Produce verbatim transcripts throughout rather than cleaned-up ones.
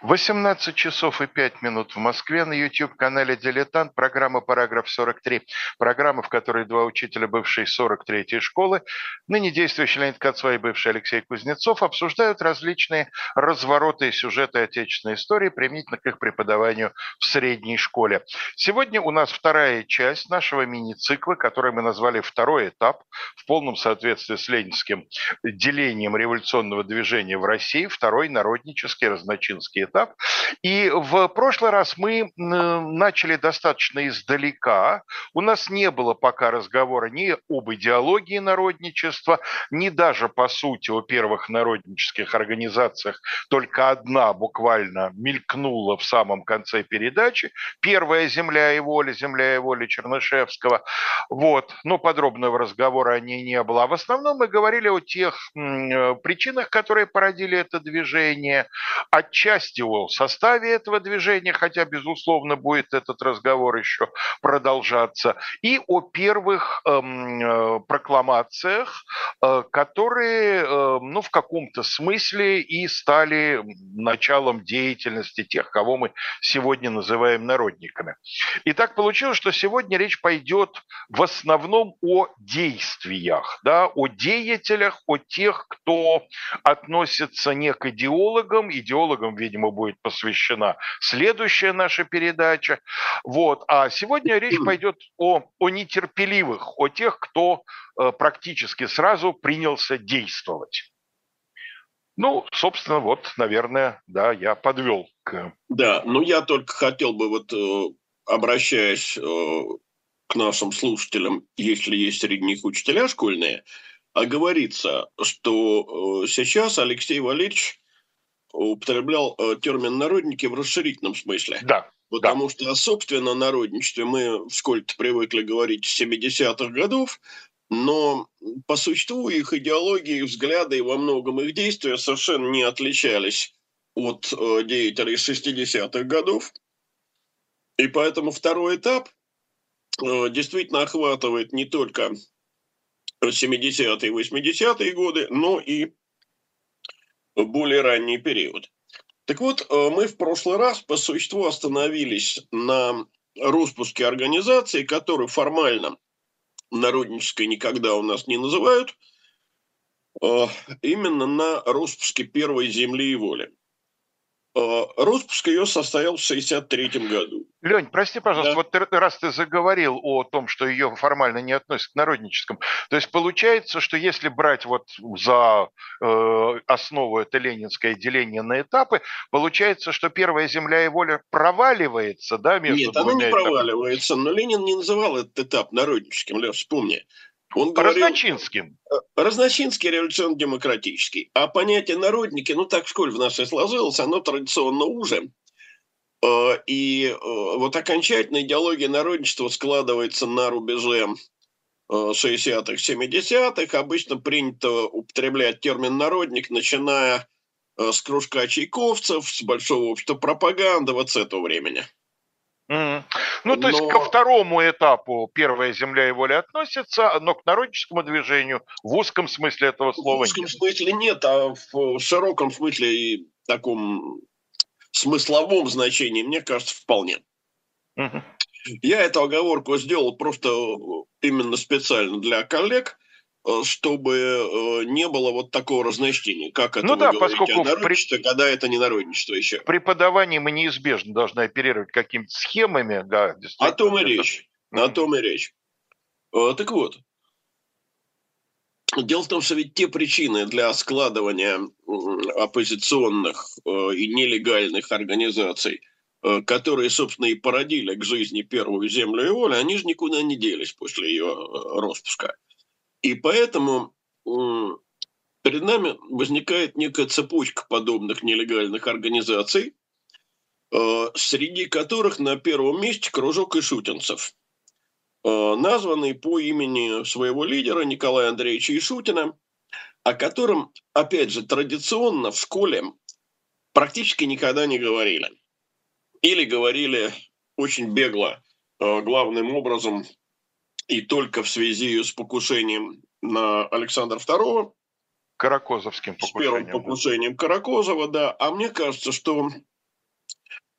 восемнадцать часов и пять минут в Москве на YouTube-канале «Дилетант». Программа «Параграф сорок три». Программа, в которой два учителя бывшей сорок третьей школы, ныне действующий Леонид Кацва и бывший Алексей Кузнецов, обсуждают различные развороты и сюжеты отечественной истории применительно к их преподаванию в средней школе. Сегодня у нас вторая часть нашего мини-цикла, который мы назвали «Второй этап», в полном соответствии с ленинским делением революционного движения в России, второй народнический разночинский этап. И в прошлый раз мы начали достаточно издалека. У нас не было пока разговора ни об идеологии народничества, ни даже, по сути, о первых народнических организациях. Только одна буквально мелькнула в самом конце передачи. Первая «Земля и воля», «Земля и воля» Чернышевского. Вот. Но подробного разговора о ней не было. А в основном мы говорили о тех причинах, которые породили это движение, отчасти о составе этого движения, хотя, безусловно, будет этот разговор еще продолжаться, и о первых эм, прокламациях, э, которые, э, ну, в каком-то смысле и стали началом деятельности тех, кого мы сегодня называем народниками. И так получилось, что сегодня речь пойдет в основном о действиях, да, о деятелях, о тех, кто относится не к идеологам. Идеологам, видимо, будет посвящена следующая наша передача. Вот. А сегодня речь пойдет о, о нетерпеливых, о тех, кто э, практически сразу принялся действовать. Ну, собственно, вот, наверное, да, я подвел к... Да, ну я только хотел бы, вот, обращаясь к нашим слушателям, если есть среди них учителя школьные, оговориться, что сейчас Алексей Валерьевич употреблял термин «народники» в расширительном смысле. Да, Потому да. что о собственном народничестве мы в школе-то привыкли говорить с семидесятых годов, но по существу их идеологии, взгляды и во многом их действия совершенно не отличались от э, деятелей шестидесятых годов. И поэтому второй этап э, действительно охватывает не только семидесятые и восьмидесятые годы, но и более ранний период. Так вот, э, мы в прошлый раз по существу остановились на распуске организации, которую формально народнической никогда у нас не называют, э, именно на распуске первой «Земли и воли». Э, Распуск ее состоял в шестьдесят третьем году. Лень, прости, пожалуйста, Да. вот ты, раз ты заговорил о том, что ее формально не относят к народническому, то есть получается, что если брать вот за э, основу это ленинское деление на этапы, получается, что первая «Земля и воля» проваливается, да, между Нет, она не двумя этапами? проваливается, но Ленин не называл этот этап народническим, Лев, вспомни. Он говорил Разночинским. э, разночинский, революционно-демократический. А понятие «народники», ну так в школе в нашей сложилось, оно традиционно уже. Э, И э, вот окончательная идеология народничества складывается на рубеже э, шестидесятых, семидесятых. Обычно принято употреблять термин «народник», начиная э, с кружка чайковцев, с большого общества пропаганды, вот с этого времени. Мгм. Ну, то есть ко Но второму этапу первая «Земля и воля» относится, но к народническому движению в узком смысле этого в слова узком нет. смысле нет, а в широком смысле и таком смысловом значении, мне кажется, вполне. Мгм. Я эту оговорку сделал просто именно специально для коллег, э, чтобы э, не было вот такого разночтения. Как это Ну вы да, говорите о поскольку в, при- народничестве, когда это не народничество в еще? преподавании мы неизбежно должны оперировать какими-то схемами, да, О действительно, том и для того. речь. О Мгм. том и речь. Э, Так вот, дело в том, что ведь те причины для складывания м, оппозиционных э, и нелегальных организаций, э, которые, собственно, и породили к жизни первую «Землю и волю», они же никуда не делись после ее э, распуска. И поэтому м, перед нами возникает некая цепочка подобных нелегальных организаций, э, среди которых на первом месте кружок ишутинцев, э, названный по имени своего лидера Николая Андреевича Ишутина, о котором, опять же, традиционно в школе практически никогда не говорили. Или говорили очень бегло, э, главным образом и только в связи с покушением на Александра второго, Каракозовским с первым покушением, да. покушением Каракозова, да. А мне кажется, что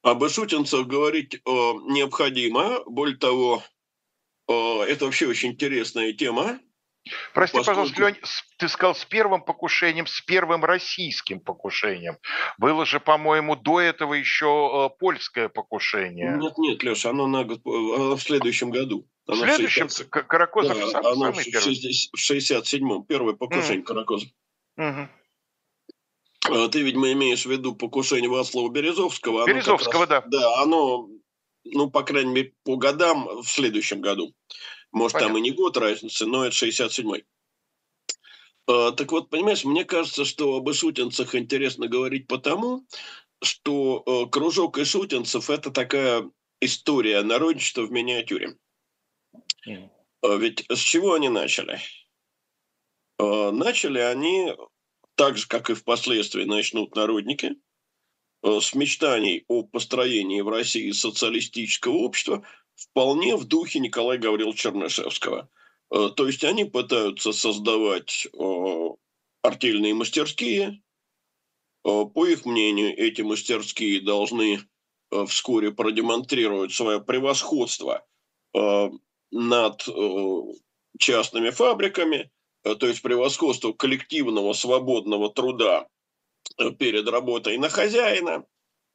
Об эшутинцах говорить э, необходимо. Более того, э, это вообще очень интересная тема, Прости, пожалуйста, поскольку... Лень, ты сказал с первым покушением, с первым российским покушением. Было же, по-моему, до этого еще э, польское покушение. Нет, нет, Леша, оно на год, оно в следующем году. В Оно в следующем шестьдесят... К- Каракозов Да, сам, оно в самый первый. шестьдесят в шестьдесят седьмом. Первое Мгм. покушение Каракозов. Мгм. А ты, видимо, имеешь в виду покушение Вацлава Березовского. Оно как Березовского, раз, да, да, оно, ну, по крайней мере, по годам в следующем году. Может, там и понятно. не год разницы, но это шестьдесят седьмой. А, так вот, понимаешь, мне кажется, что об ишутинцах интересно говорить потому, что э, кружок ишутинцев – это такая история народничества в миниатюре. Мгм. А ведь с чего они начали? А, начали они так же, как и впоследствии начнут народники, э, с мечтаний о построении в России социалистического общества вполне в духе Николая Гавриловича Чернышевского. Э, То есть они пытаются создавать э, артельные мастерские. Э, По их мнению, эти мастерские должны э, вскоре продемонстрировать свое превосходство э, над э, частными фабриками, э, то есть превосходство коллективного свободного труда э, перед работой на хозяина.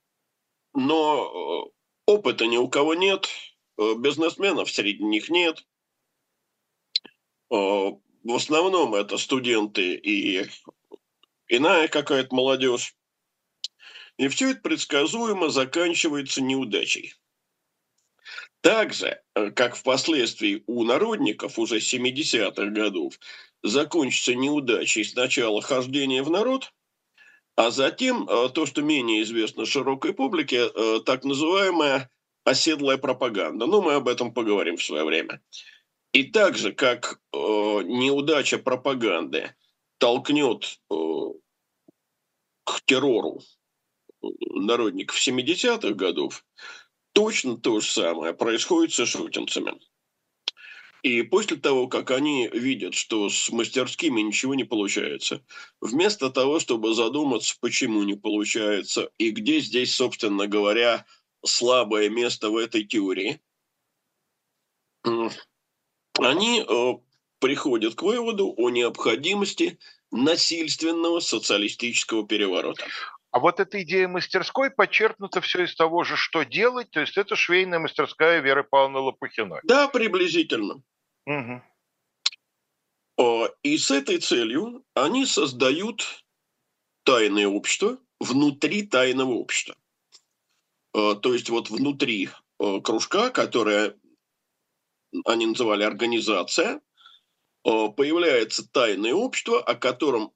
Но э, опыта ни у кого нет, э, бизнесменов среди них нет. Э, В основном это студенты и иная какая-то молодежь. И все это предсказуемо заканчивается неудачей. Так же, э, как впоследствии у народников уже семидесятых годов закончится неудачей сначала хождение в народ, а затем э, то, что менее известно широкой публике, э, так называемая оседлая пропаганда. Но мы об этом поговорим в свое время. И так же, как э, неудача пропаганды толкнет э, к террору э, народников семидесятых годов, точно то же самое происходит с шутинцами. И после того, как они видят, что с мастерскими ничего не получается, вместо того, чтобы задуматься, почему не получается и где здесь, собственно говоря, слабое место в этой теории, они э, приходят к выводу о необходимости насильственного социалистического переворота. А вот эта идея мастерской подчеркнута все из того же, что делать, то есть это швейная мастерская Веры Павловны Лопухиной. Да, приблизительно. Мгм. Э, И с этой целью они создают тайное общество внутри тайного общества. Э, То есть вот внутри э, кружка, которое они называли организация, э, появляется тайное общество, о котором,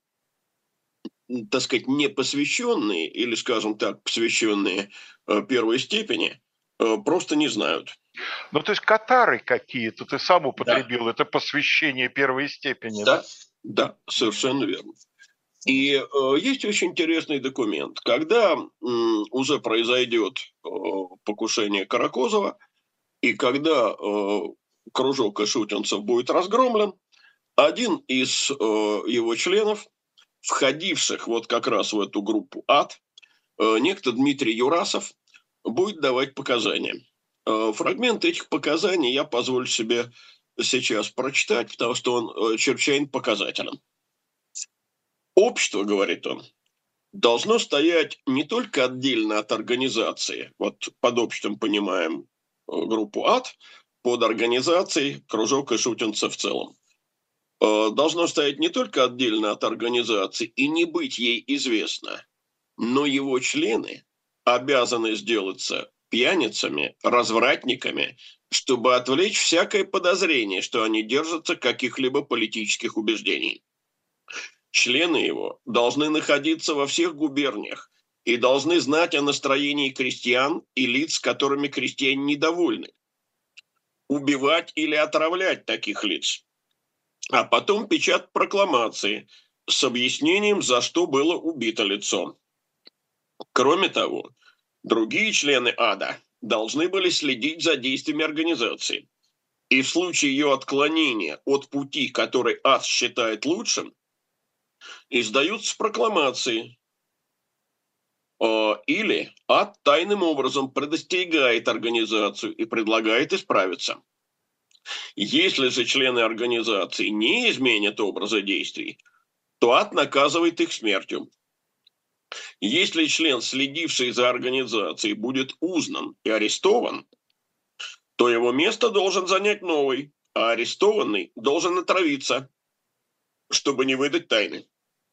м, так сказать, не посвященные или, скажем так, посвященные э, первой степени, э, просто не знают. Ну, то есть катары какие-то, ты сам Да, употребил, это посвящение первой степени, да, да? да, Мгм. совершенно верно. Мгм. И э, есть очень интересный документ. Когда м, уже произойдет э, покушение Каракозова, и когда э, кружок ишутинцев будет разгромлен, один из э, его членов, входивших вот как раз в эту группу ад, э, некто Дмитрий Юрасов, будет давать показания. Э, фрагмент этих показаний я позволю себе сейчас прочитать, потому что он э, чрезвычайно показателен. Общество, говорит он, должно стоять не только отдельно от организации, вот под обществом понимаем э, группу ад, под организацией кружок ишутинцев в целом. Э, Должно стоять не только отдельно от организации и не быть ей известно, но его члены обязаны сделаться пьяницами, развратниками, чтобы отвлечь всякое подозрение, что они держатся каких-либо политических убеждений. Члены его должны находиться во всех губерниях и должны знать о настроении крестьян и лиц, которыми крестьяне недовольны, убивать или отравлять таких лиц, а потом печатать прокламации с объяснением, за что было убито лицо. Кроме того, другие члены ада должны были следить за действиями организации. И в случае ее отклонения от пути, который ад считает лучшим, издаются прокламации, Или ад тайным образом предостерегает организацию и предлагает исправиться. Если же члены организации не изменят образа действий, то ад наказывает их смертью. Если член, следивший за организацией, будет узнан и арестован, то его место должен занять новый, а арестованный должен отравиться, чтобы не выдать тайны.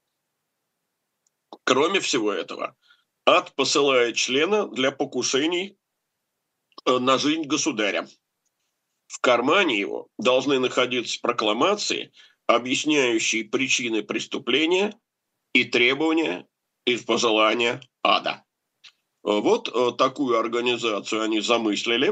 Кроме всего этого, ад посылает члена для покушений на жизнь государя. В кармане его должны находиться прокламации, объясняющие причины преступления и требования и пожелания ада. Вот такую организацию они замыслили,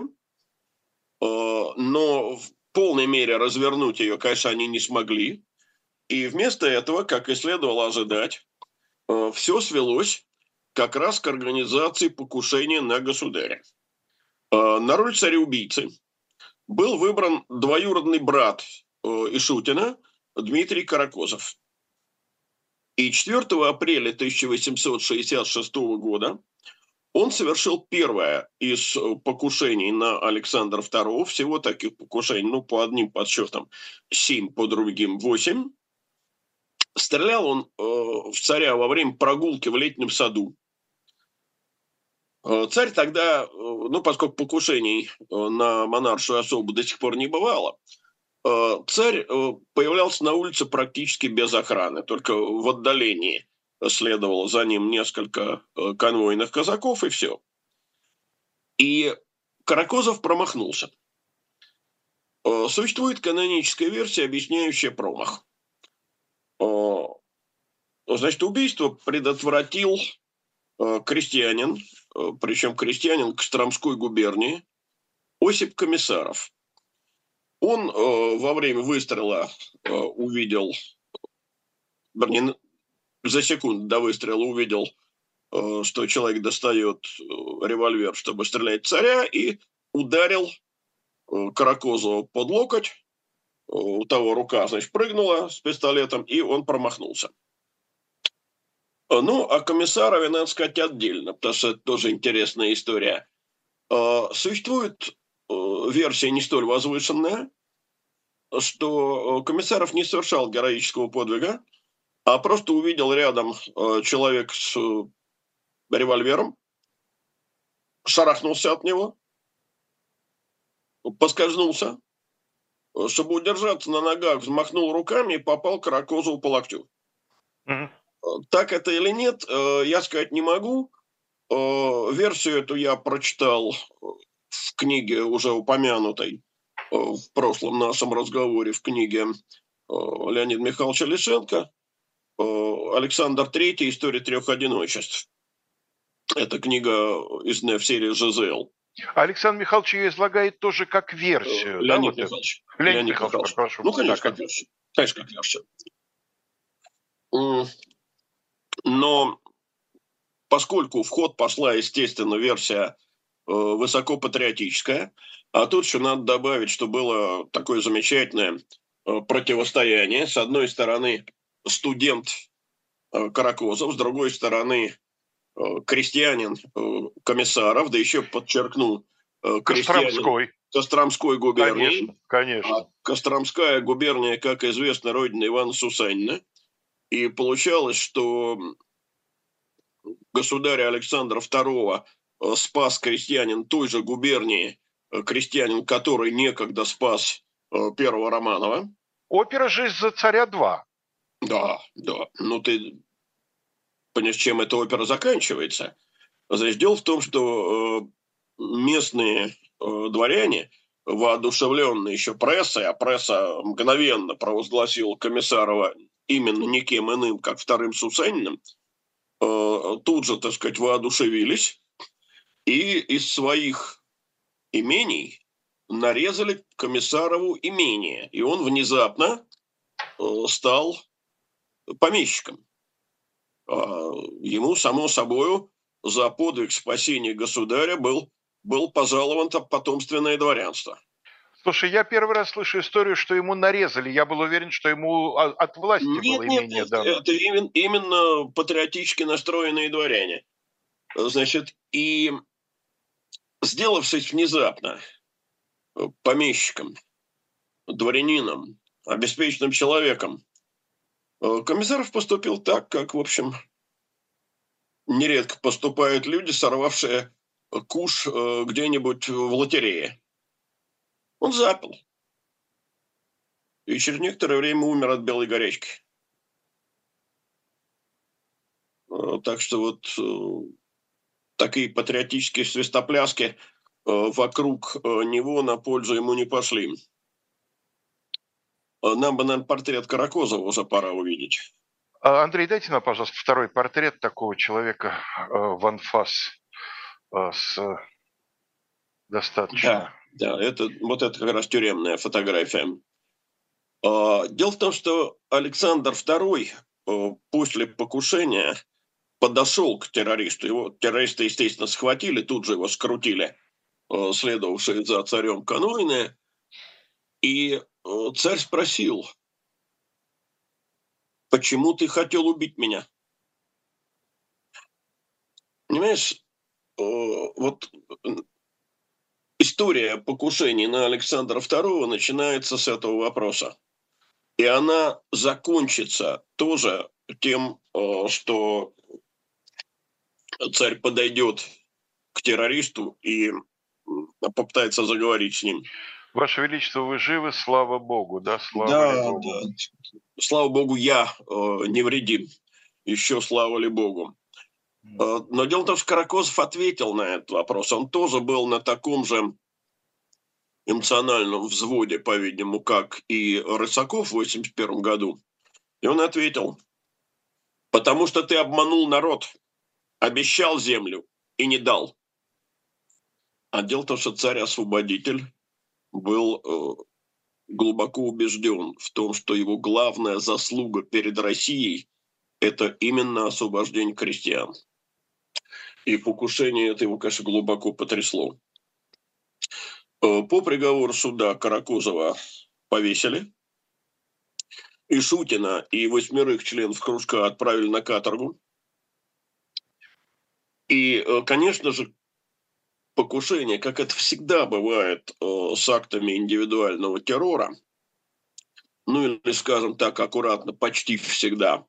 но в полной мере развернуть ее, конечно, они не смогли. И вместо этого, как и следовало ожидать, все свелось как раз к организации покушения на государя. На роль царя-убийцы был выбран двоюродный брат Ишутина Дмитрий Каракозов. И четвёртого апреля тысяча восемьсот шестьдесят шестого года он совершил первое из покушений на Александра второго. Всего таких покушений, ну, по одним подсчетам семь, по другим восемь. Стрелял он э, в царя во время прогулки в летнем саду. Э, царь тогда, э, ну, поскольку покушений э, на монаршую особу до сих пор не бывало, э, царь э, появлялся на улице практически без охраны, только в отдалении следовало за ним несколько э, конвойных казаков, и все. И Каракозов промахнулся. Э, существует каноническая версия, объясняющая промах. Значит, убийство предотвратил э, крестьянин, э, причем крестьянин Костромской губернии, Осип Комиссаров. Он э, во время выстрела э, увидел, вернее, за секунду до выстрела увидел, э, что человек достает э, револьвер, чтобы стрелять в царя, и ударил э, Каракозова под локоть. У того рука, значит, прыгнула с пистолетом, и он промахнулся. Ну, о Комиссарове надо сказать отдельно, потому что это тоже интересная история. Существует версия не столь возвышенная, что Комиссаров не совершал героического подвига, а просто увидел рядом человека с револьвером, шарахнулся от него, поскользнулся, чтобы удержаться на ногах, взмахнул руками и попал Каракозову по локтю. Mm-hmm. Так это или нет, я сказать не могу. Версию эту я прочитал в книге, уже упомянутой в прошлом нашем разговоре, в книге Леонида Михайловича Лишенко «Александр третий. История трех одиночеств». Это книга, изданная в серии «ЖЗЛ». Александр Михайлович ее излагает тоже как версию. Леонид да, Михайлович. Вот Леонид, Леонид Михайлович, Михайлович. прошу. Ну, конечно, так. как версию. Конечно, как версию. Но поскольку в ход пошла, естественно, версия э, высокопатриотическая, а тут еще надо добавить, что было такое замечательное э, противостояние. С одной стороны, студент э, Каракозов, с другой стороны, э, крестьянин э, Комиссаров, да еще подчеркну, э, крестьянин Костромской. Костромской губернии. Конечно, конечно. А Костромская губерния, как известно, родина Ивана Сусанина. И получалось, что государя Александра второго спас крестьянин той же губернии, крестьянин, который некогда спас первого Романова. Опера же из-за царя два. Да, да. Ну, ты понимаешь, чем эта опера заканчивается? Значит, дело в том, что местные дворяне, воодушевленные еще прессой, а пресса мгновенно провозгласила Комиссарова именно никем иным, как вторым Сусаниным, тут же, так сказать, воодушевились и из своих имений нарезали Комиссарову имение. И он внезапно стал помещиком. Ему, само собою, за подвиг спасения государя был, был пожалован потомственное дворянство. Слушай, я первый раз слышу историю, что ему нарезали. Я был уверен, что ему от власти нет, было нет, имение нет, дано. Это именно, именно патриотически настроенные дворяне. Значит, и сделавшись внезапно помещиком, дворянином, обеспеченным человеком, Комиссаров поступил так, как, в общем, нередко поступают люди, сорвавшие куш где-нибудь в лотерее. Он запил. И через некоторое время умер от белой горячки. Так что вот такие патриотические свистопляски вокруг него на пользу ему не пошли. Нам бы, наверное, портрет Каракозова уже пора увидеть. Андрей, дайте нам, пожалуйста, второй портрет такого человека в анфас с достаточно... Да, да, это, вот это как раз тюремная фотография. Дело в том, что Александр второй после покушения подошел к террористу. Его террористы, естественно, схватили, тут же его скрутили следовавшие за царем конвойные. И царь спросил: почему ты хотел убить меня? Понимаешь, вот история покушений на Александра второго начинается с этого вопроса. И она закончится тоже тем, что царь подойдет к террористу и попытается заговорить с ним. Ваше Величество, вы живы, слава Богу, да? Слава да, Богу. Да. Слава Богу, я э, невредим. Еще слава ли Богу. Э, но дело в том, что Каракозов ответил на этот вопрос. Он тоже был на таком же эмоциональном взводе, по-видимому, как и Рысаков в восемьдесят первом году. И он ответил: потому что ты обманул народ, обещал землю и не дал. А дело в том, что царь-освободитель был э, глубоко убежден в том, что его главная заслуга перед Россией – это именно освобождение крестьян. И покушение это его, конечно, глубоко потрясло. Э, по приговору суда Каракозова повесили. И Шутина, и восьмерых членов кружка отправили на каторгу. И, конечно же, покушение, как это всегда бывает с актами индивидуального террора, ну или, скажем так, аккуратно, почти всегда,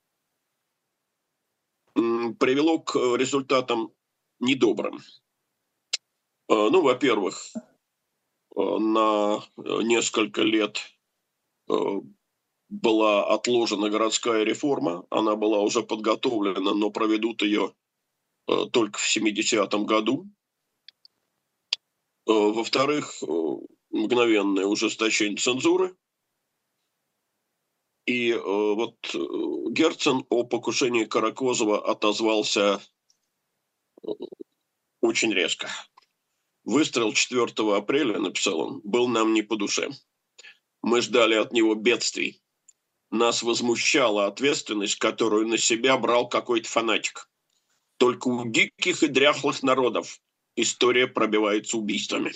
привело к результатам недобрым. Ну, во-первых, на несколько лет была отложена городская реформа, она была уже подготовлена, но проведут ее только в семидесятом году. Во-вторых, мгновенное ужесточение цензуры. И вот Герцен о покушении Каракозова отозвался очень резко. Выстрел четвёртого апреля, написал он, был нам не по душе. Мы ждали от него бедствий. Нас возмущала ответственность, которую на себя брал какой-то фанатик. Только у диких и дряхлых народов история пробивается убийствами.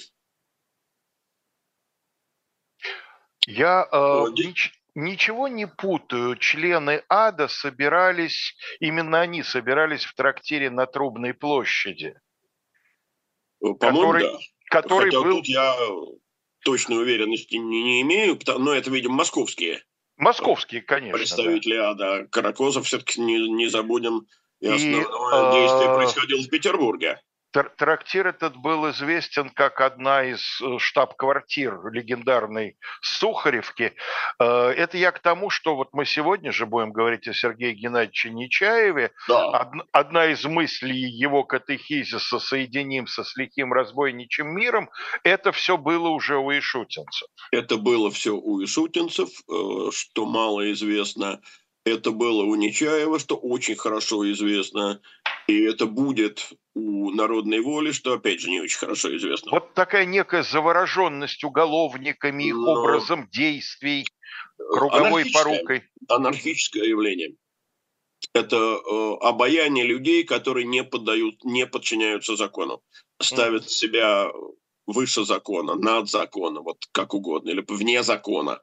Я э, нич- ничего не путаю. Члены ада собирались, именно они собирались в трактире на Трубной площади. По-моему, который, да. Который Хотя был... тут я точной уверенности не, не имею, но это, видимо, московские. Московские, конечно, представители да. ада. Каракозов все-таки не, не забудем. И, и основное э- действие происходило в Петербурге. Трактир этот был известен как одна из штаб-квартир легендарной Сухаревки. Это я к тому, что вот мы сегодня же будем говорить о Сергее Геннадьевиче Нечаеве. Да. Одна из мыслей его катехизиса «Соединимся с лихим разбойничьим миром» – это все было уже у ишутинцев. Это было все у ишутинцев, что мало известно. Это было у Нечаева, что очень хорошо известно. И это будет у народной воли, что, опять же, не очень хорошо известно. Вот такая некая завороженность уголовниками, их Но... образом действий, круговой порукой. Анархическое явление. Это э, обаяние людей, которые не поддают, не подчиняются закону. Ставят mm. себя выше закона, над законом, вот как угодно, или вне закона.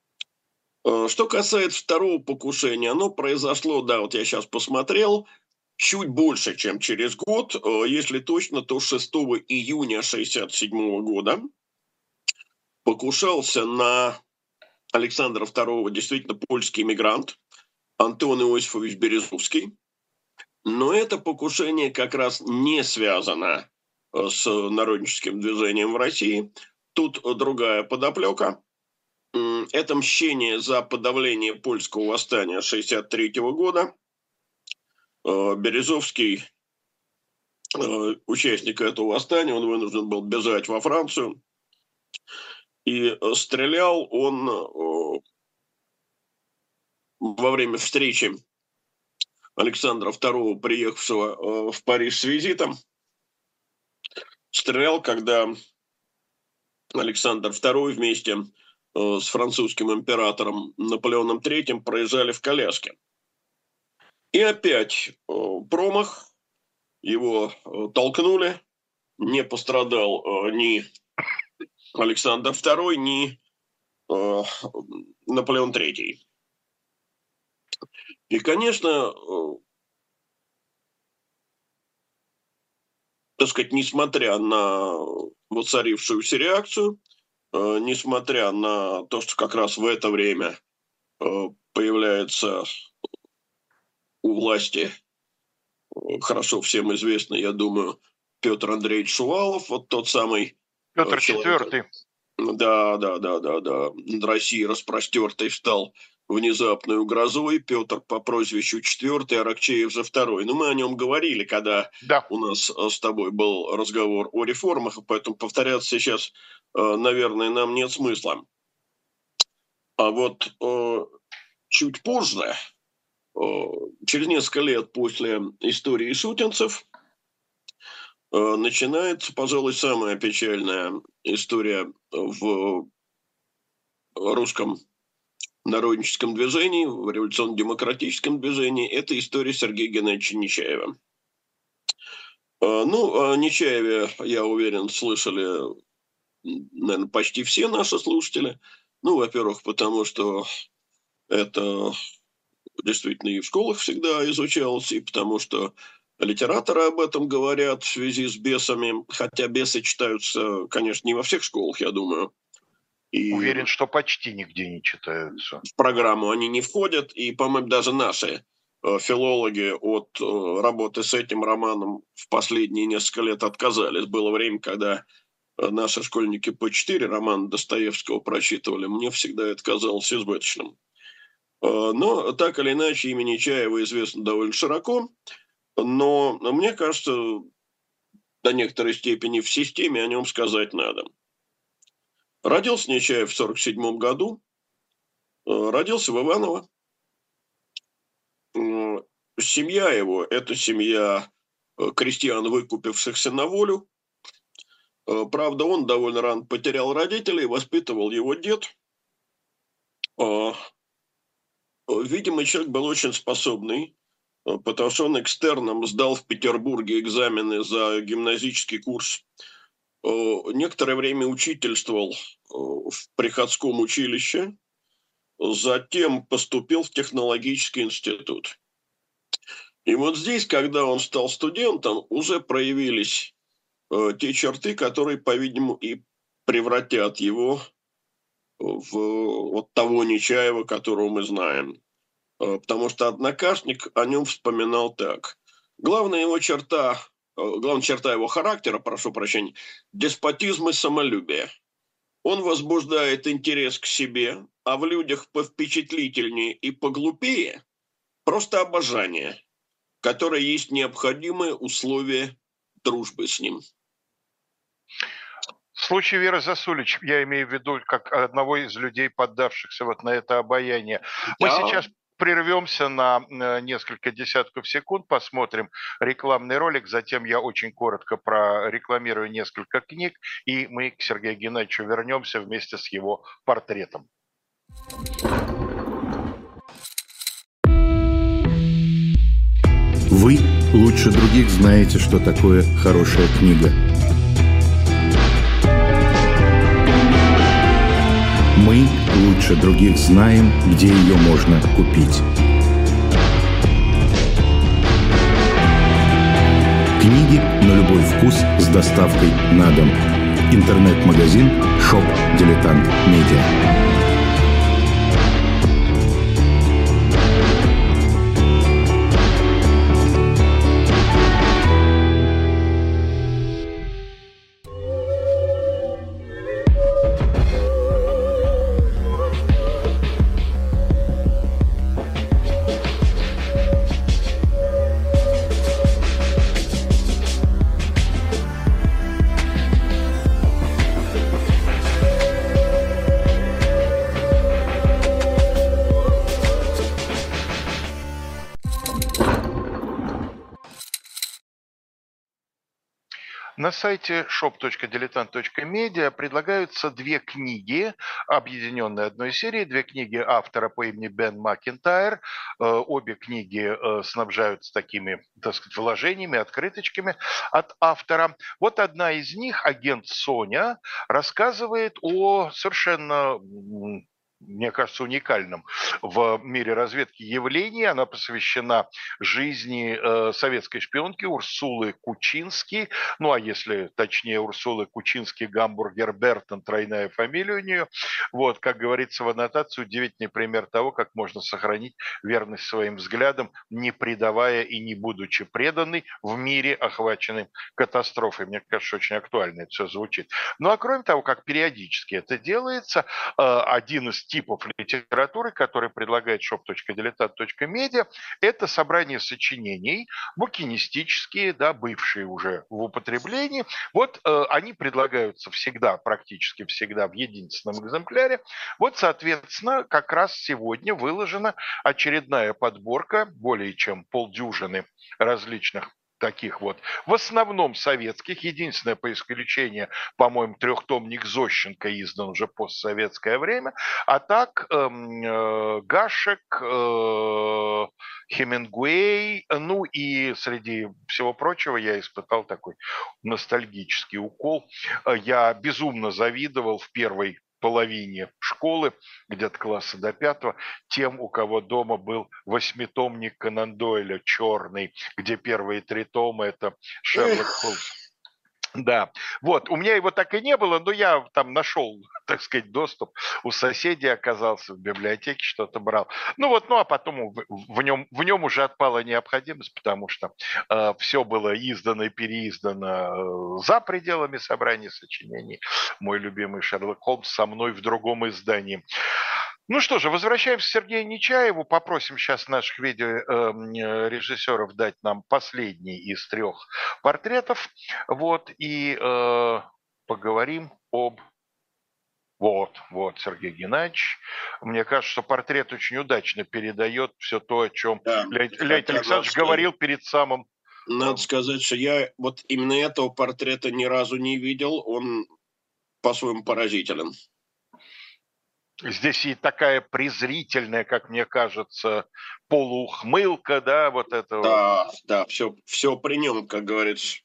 Что касается второго покушения, оно произошло, да, вот я сейчас посмотрел, чуть больше, чем через год, если точно, то шестого июня шестьдесят седьмого года, покушался на Александра второго действительно польский эмигрант Антон Иосифович Березовский. Но это покушение как раз не связано с народническим движением в России. Тут другая подоплека. Это мщение за подавление польского восстания шестьдесят третьего года. Березовский, участник этого восстания, он вынужден был бежать во Францию. И стрелял он во время встречи Александра второго, приехавшего в Париж с визитом. Стрелял, когда Александр второй вместе с французским императором Наполеоном третьим проезжали в коляске. И опять промах, его толкнули, не пострадал ни Александр второй, ни Наполеон третий. И, конечно, так сказать, несмотря на воцарившуюся реакцию, несмотря на то, что как раз в это время появляется у власти, хорошо всем известный, я думаю, Петр Андреевич Шувалов, вот тот самый Петр четвёртый. Да, да, да, да, да. Над Россией распростертой встал внезапной угрозой. Петр по прозвищу четвертый, Аракчеев же второй. Но мы о нем говорили, когда да. у нас с тобой был разговор о реформах, поэтому повторяться сейчас, наверное, нам нет смысла. А вот чуть позже, через несколько лет после истории шутинцев, начинается, пожалуй, самая печальная история в русском народническом движении, в революционно-демократическом движении. Это история Сергея Геннадьевича Нечаева. Ну, о Нечаеве, я уверен, слышали, наверное, почти все наши слушатели. Ну, во-первых, потому что это действительно и в школах всегда изучалось, и потому что литераторы об этом говорят в связи с бесами, хотя бесы читаются, конечно, не во всех школах, я думаю. И уверен, что почти нигде не читаются. В программу они не входят, и, по-моему, даже наши э, филологи от э, работы с этим романом в последние несколько лет отказались. Было время, когда э, наши школьники по четыре романа Достоевского прочитывали. Мне всегда это казалось избыточным. Э, но, так или иначе, имя Нечаева известно довольно широко. Но, мне кажется, до некоторой степени в системе о нем сказать надо. Родился Нечаев в сорок седьмом году, родился в Иваново. Семья его – это семья крестьян, выкупившихся на волю. Правда, он довольно рано потерял родителей, воспитывал его дед. Видимо, человек был очень способный, потому что он экстерном сдал в Петербурге экзамены за гимназический курс. Некоторое время учительствовал в приходском училище, затем поступил в технологический институт. И вот здесь, когда он стал студентом, уже проявились те черты, которые, по-видимому, и превратят его в вот того Нечаева, которого мы знаем. Потому что однокашник о нем вспоминал так. Главная его черта, главная черта его характера, прошу прощения, деспотизм и самолюбие. Он возбуждает интерес к себе, а в людях повпечатлительнее и поглупее просто обожание, которое есть необходимое условие дружбы с ним. В случае Веры Засулич, я имею в виду как одного из людей, поддавшихся вот на это обаяние. Мы да. сейчас прервемся на несколько десятков секунд, посмотрим рекламный ролик, затем я очень коротко прорекламирую несколько книг, и мы к Сергею Геннадьевичу вернемся вместе с его портретом. Вы лучше других знаете, что такое хорошая книга. Мы лучше других знаем, где ее можно купить. Книги на любой вкус с доставкой на дом. Интернет-магазин «Шоп Дилетант Медиа». На сайте шоп точка дилетант точка медиа предлагаются две книги, объединенные одной серией, две книги автора по имени Бен Макентайр. Обе книги снабжаются такими, так сказать, вложениями, открыточками от автора. Вот одна из них, агент Соня, рассказывает о совершенно, мне кажется, уникальном в мире разведки явлении. Она посвящена жизни э, советской шпионки Урсулы Кучински. Ну, а если точнее, Урсулы Кучински, Гамбургер Бертон, тройная фамилия у нее. Вот, как говорится в аннотации, удивительный пример того, как можно сохранить верность своим взглядам, не предавая и не будучи преданной в мире, охваченным катастрофой. Мне кажется, очень актуально это все звучит. Ну, а кроме того, как периодически это делается, э, один из типов литературы, который предлагает шоп точка дилетант точка медиа, это собрание сочинений, букинистические, да, бывшие уже в употреблении. Вот э, они предлагаются всегда, практически всегда в единственном экземпляре. Вот, соответственно, как раз сегодня выложена очередная подборка, более чем полдюжины различных таких вот, в основном советских. Единственное, по исключению, по-моему, трехтомник Зощенко издан уже постсоветское время. А так эм, э, Гашек, э, Хемингуэй, ну и среди всего прочего я испытал такой ностальгический укол. Я безумно завидовал в первой половине школы, где-то класса до пятого, тем, у кого дома был восьмитомник Конан Дойля черный, где первые три тома это Шерлок Холмс. Да, вот, у меня его так и не было, но я там нашел, так сказать, доступ, у соседей оказался в библиотеке, что-то брал. Ну вот, ну а потом в, в, нем, в нем уже отпала необходимость, потому что э, все было издано и переиздано э, за пределами собрания сочинений. Мой любимый Шерлок Холмс со мной в другом издании. Ну что же, возвращаемся к Сергею Нечаеву. Попросим сейчас наших видеорежиссеров дать нам последний из трех портретов. Вот, и э, поговорим об... Вот, вот, Сергей Геннадьевич. Мне кажется, что портрет очень удачно передает все то, о чем да, Леонид, Леонид Александрович говорил перед самым... Надо сказать, что я вот именно этого портрета ни разу не видел. Он по-своему поразителен. Здесь и такая презрительная, как мне кажется, полуухмылка, да, вот это. Да, вот. Да, все, все при нем, как говорится.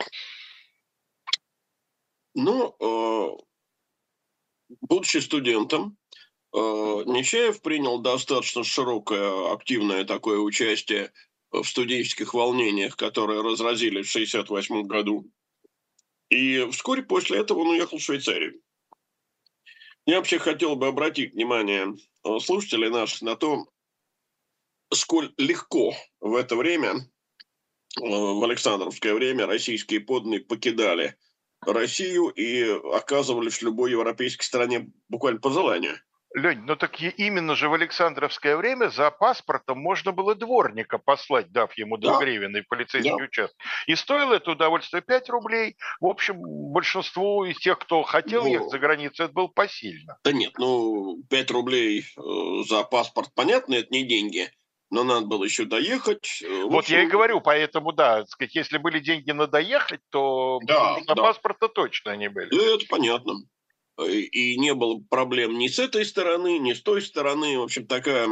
Ну, э, будучи студентом, э, Нечаев принял достаточно широкое, активное такое участие в студенческих волнениях, которые разразились в шестьдесят восьмом году. И вскоре после этого он уехал в Швейцарию. Я вообще хотел бы обратить внимание слушателей наших на то, сколь легко в это время, в Александровское время, российские подданные покидали Россию и оказывались в любой европейской стране буквально по желанию. Лень, ну так именно же в Александровское время за паспортом можно было дворника послать, дав ему двухгривенный полицейский да. участок. И стоило это удовольствие пять рублей. В общем, большинству из тех, кто хотел ну, ехать за границу, это было посильно. Да нет, ну пять рублей э, за паспорт, понятно, это не деньги. Но надо было еще доехать. Вот общем... я и говорю, поэтому, да, сказать, если были деньги на доехать, то да, на да. паспорта точно они были. Да, это понятно. И не было проблем ни с этой стороны, ни с той стороны. В общем, такая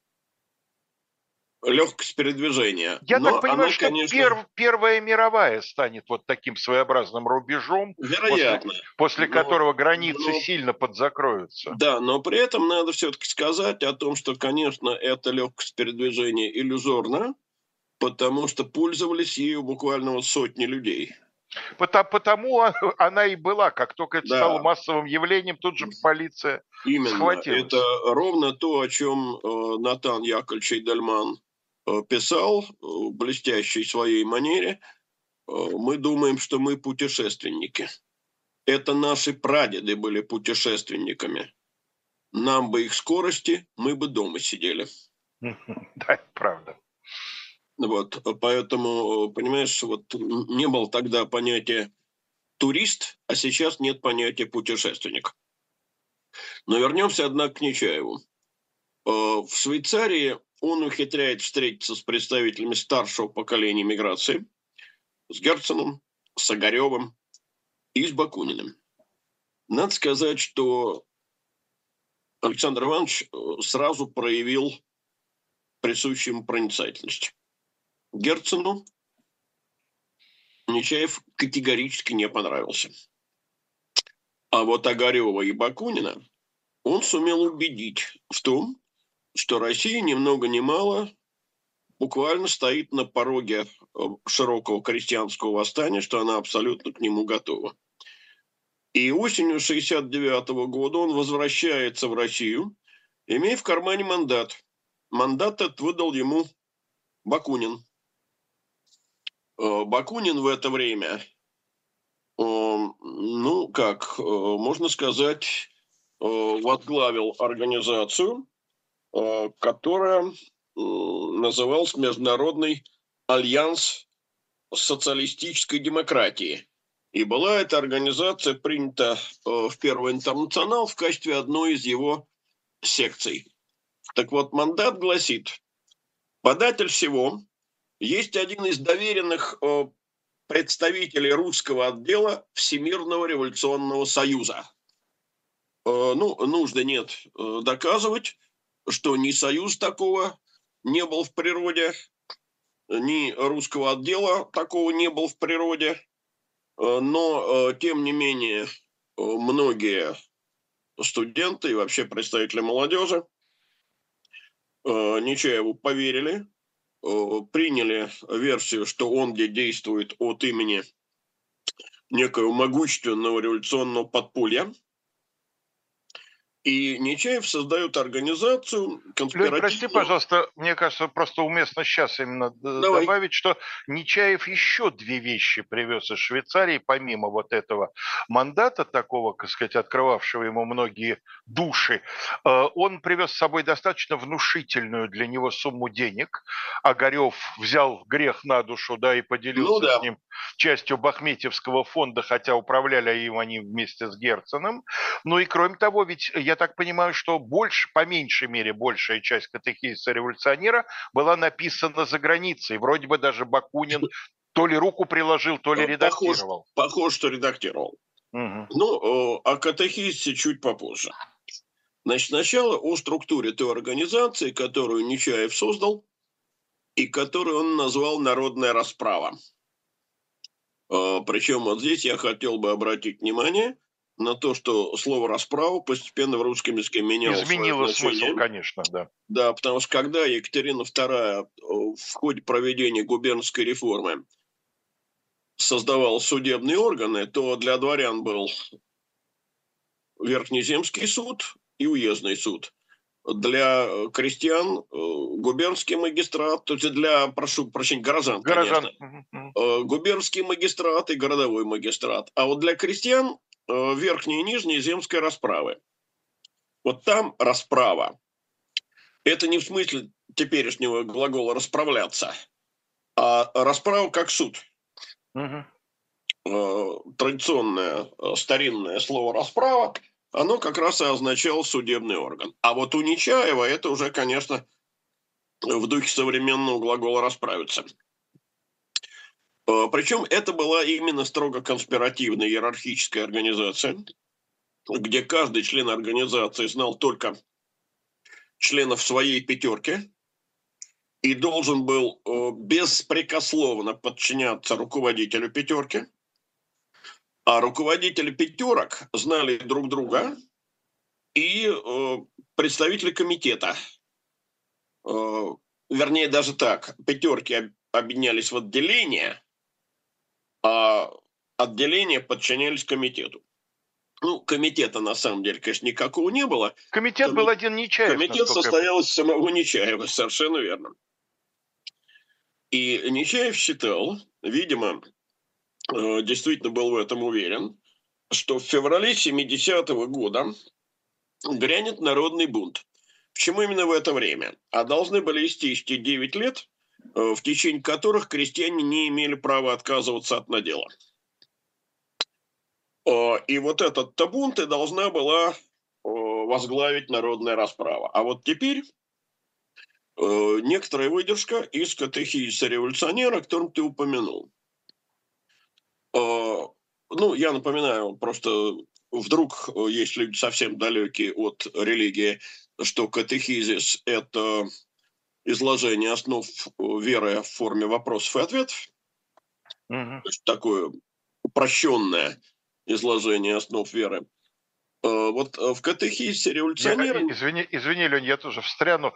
легкость передвижения. Я Но так понимаю, она, что конечно... пер, Первая мировая станет вот таким своеобразным рубежом, вероятно. после, после но, которого границы но, сильно подзакроются. Да, но при этом надо все-таки сказать о том, что, конечно, эта легкость передвижения иллюзорна, потому что пользовались ею буквально вот сотни людей. Потому, потому она и была. Как только это стало Да, массовым явлением, тут же полиция именно. Это схватилась. ровно то, о чем э, Натан Яковлевич Эйдельман э, писал э, в блестящей своей манере. Э, мы думаем, что мы путешественники. Это наши прадеды были путешественниками. Нам бы их скорости, мы бы дома сидели. Да, это правда. Вот, поэтому, понимаешь, вот не было тогда понятия турист, а сейчас нет понятия путешественник. Но вернемся, однако, к Нечаеву. В Швейцарии он ухитряет встретиться с представителями старшего поколения миграции, с Герценом, с Огаревым и с Бакуниным. Надо сказать, что Александр Иванович сразу проявил присущую ему проницательность. Герцену Нечаев категорически не понравился. А вот Огарева и Бакунина он сумел убедить в том, что Россия ни много ни мало буквально стоит на пороге широкого крестьянского восстания, что она абсолютно к нему готова. И осенью шестьдесят девятого года он возвращается в Россию, имея в кармане мандат. Мандат этот выдал ему Бакунин. Бакунин в это время, ну как, можно сказать, возглавил организацию, которая называлась Международный альянс социалистической демократии. И была эта организация принята в Первый интернационал в качестве одной из его секций. Так вот, мандат гласит: податель всего есть один из доверенных представителей русского отдела Всемирного революционного союза. Ну, нужды нет доказывать, что ни союз такого не был в природе, ни русского отдела такого не был в природе. Но, тем не менее, многие студенты и вообще представители молодежи Нечаеву поверили, приняли версию, что он где действует от имени некого могущественного революционного подполья. И Нечаев создает организацию конспиративную. Лёнь, прости, пожалуйста, мне кажется, просто уместно сейчас именно Давай. добавить, что Нечаев еще две вещи привез из Швейцарии, помимо вот этого мандата такого, так сказать, открывавшего ему многие души. Он привез с собой достаточно внушительную для него сумму денег. Огарев взял грех на душу, да, и поделился ну, да. с ним частью Бахметьевского фонда, хотя управляли им они вместе с Герценом. Ну и кроме того, ведь я так понимаю, что больше, по меньшей мере, большая часть катехизиса революционера была написана за границей. Вроде бы даже Бакунин то ли руку приложил, то ли редактировал. Похож, похож что редактировал. Угу. Ну, о катехизисе чуть попозже. Значит, сначала о структуре той организации, которую Нечаев создал, и которую он назвал «Народная расправа». Причем вот здесь я хотел бы обратить внимание на то, что слово «расправа» постепенно в русском языке меняло Изменило смысл, конечно, да. Да, потому что когда Екатерина вторая в ходе проведения губернской реформы создавала судебные органы, то для дворян был Верхнеземский суд и уездный суд. Для крестьян губернский магистрат, то есть для, прошу прощения, горожан, горожан. конечно, губернский магистрат и городовой магистрат. А вот для крестьян верхние и нижние земской расправы. Вот там расправа. Это не в смысле теперешнего глагола «расправляться», а расправа как суд. Угу. Традиционное старинное слово «расправа», оно как раз и означало судебный орган. А вот у Нечаева это уже, конечно, в духе современного глагола «расправиться». Причем это была именно строго конспиративная иерархическая организация, где каждый член организации знал только членов своей пятерки и должен был беспрекословно подчиняться руководителю пятерки. А руководители пятерок знали друг друга и представители комитета. Вернее, даже так, пятерки объединялись в отделения, а отделения подчинялись комитету. Ну, комитета на самом деле, конечно, никакого не было. Комитет Коми... был один Нечаев. Комитет состоял из самого Нечаева, совершенно верно. И Нечаев считал, видимо, действительно был в этом уверен, что в феврале семидесятого года грянет народный бунт. Почему именно в это время? А должны были истечь девять лет, в течение которых крестьяне не имели права отказываться от надела. И вот этот-то бунт и должна была возглавить народная расправа. А вот теперь некоторая выдержка из катехизиса революционера, о котором ты упомянул. Ну, я напоминаю, просто вдруг есть люди совсем далекие от религии, что катехизис – это изложение основ веры в форме вопросов и ответов. Mm-hmm. То есть такое упрощенное изложение основ веры. Вот в катехизисе революционера... Я, извини, извини, Лень, я тоже встряну.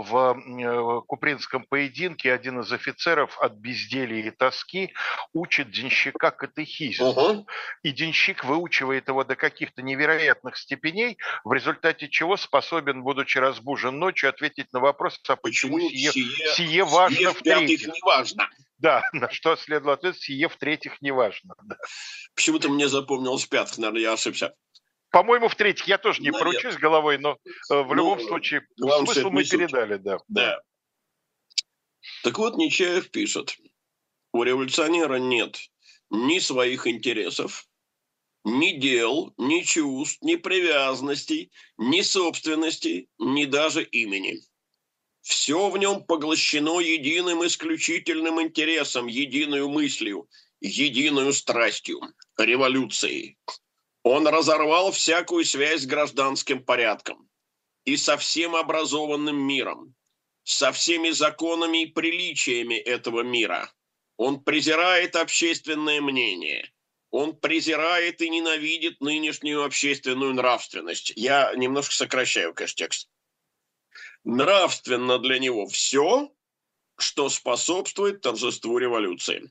В Купринском поединке один из офицеров от безделья и тоски учит денщика катехизису. Uh-huh. И денщик выучивает его до каких-то невероятных степеней, в результате чего способен, будучи разбужен ночью, ответить на вопрос, а почему, почему сие, сие, сие важно сие в-третьих. Не важно. Да, на что следовало ответить, сие в-третьих не важно. Да. Почему-то мне запомнилось в пятых, наверное, я ошибся. По-моему, в-третьих я тоже не Наверное. поручусь головой, но э, в любом ну, случае смысл мы передали. Да. Да. Так вот, Нечаев пишет, у революционера нет ни своих интересов, ни дел, ни чувств, ни привязанностей, ни собственностей, ни даже имени. Все в нем поглощено единым исключительным интересом, единую мыслью, единую страстью, революцией. Он разорвал всякую связь с гражданским порядком и со всем образованным миром, со всеми законами и приличиями этого мира. Он презирает общественное мнение. Он презирает и ненавидит нынешнюю общественную нравственность. Я немножко сокращаю, конечно, текст. Нравственно для него все, что способствует торжеству революции.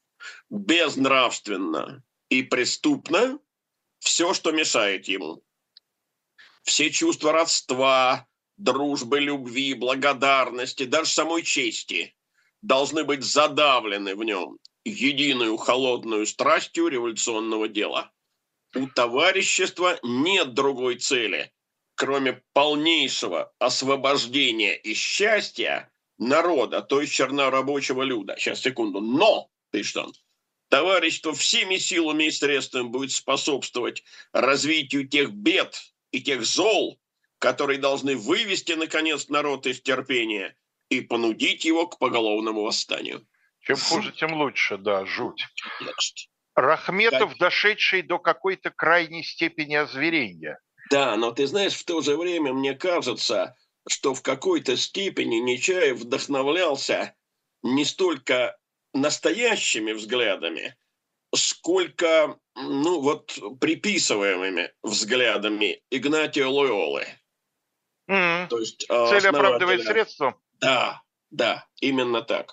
Безнравственно и преступно все, что мешает ему. Все чувства родства, дружбы, любви, благодарности, даже самой чести должны быть задавлены в нем единую холодную страстью революционного дела. У товарищества нет другой цели, кроме полнейшего освобождения и счастья народа, то есть чернорабочего люда. Сейчас, секунду. Но, пишет он, товарищество всеми силами и средствами будет способствовать развитию тех бед и тех зол, которые должны вывести, наконец, народ из терпения и понудить его к поголовному восстанию. Чем хуже, тем лучше, да, жуть. Рахметов, как... дошедший до какой-то крайней степени озверения. Да, но ты знаешь, в то же время мне кажется, что в какой-то степени Нечаев вдохновлялся не столько настоящими взглядами, сколько, ну вот, приписываемыми взглядами Игнатия Лойолы. Mm-hmm. То есть, цель основателя... оправдывает средства? Да, да, именно так.